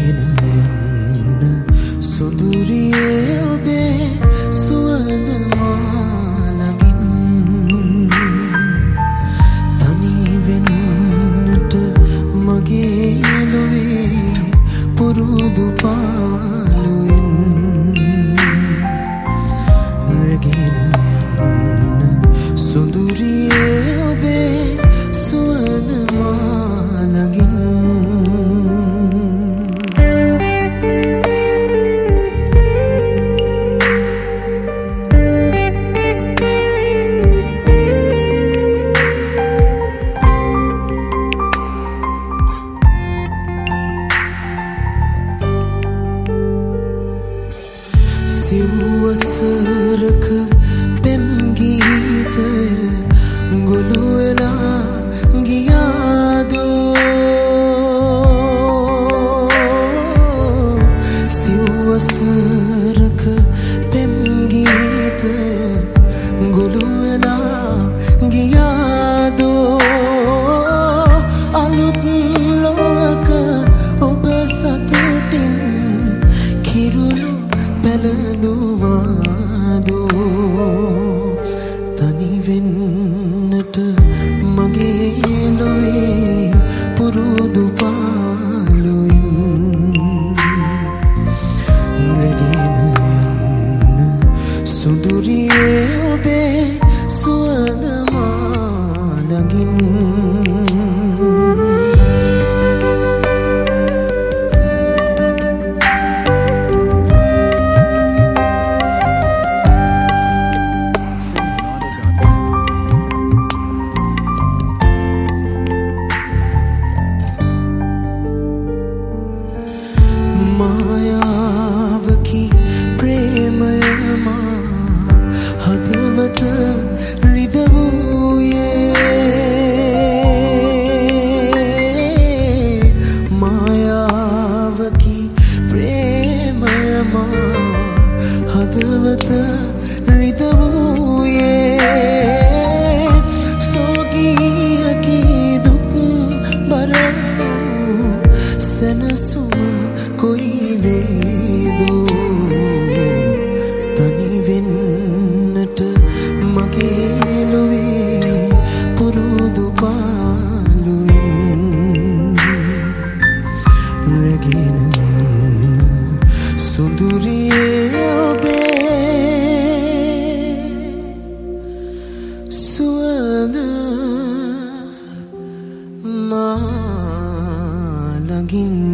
රැගෙන යන්න සුඳුරියේ ඔබේ සුවඳ මාලගින් තනි වෙන්නට මගේ ලොවේ පුරුදු පාලුවෙන් රැගෙන යන්න සුඳුරියේ ඔබේ සුවඳ මාලගින් සිව්වසරක පෙම් ගීතය ගොළු වෙලා ගියාදෝ සිව්වසරක පෙම් ගීතය ගොළු වෙලා ගියාදෝ අලුත් ලෝක ඔබ සතුටින් කිරුළු පැලඳුවාදෝ තනි වෙන්නට මගේ ලොවේ පුරුදු පාලුවෙන් රැගෙන යන්න සුඳුරියේ ඔබේ සුවඳ මාලගින් මායාවකි ප්‍රේමයමා හදවත රිදවූයේ මායාවකි ප්‍රේමයමා හදවත රිදවූයේ සෝගියකි දුක් බර වූ සැනසුම කොයි වේදෝ තනි වෙන්නට මගේ ලොවේ පුරුදු පාලුවෙන් රැගෙන යන්න සුඳුරියේ ඔබේ සුවඳ මාලගින්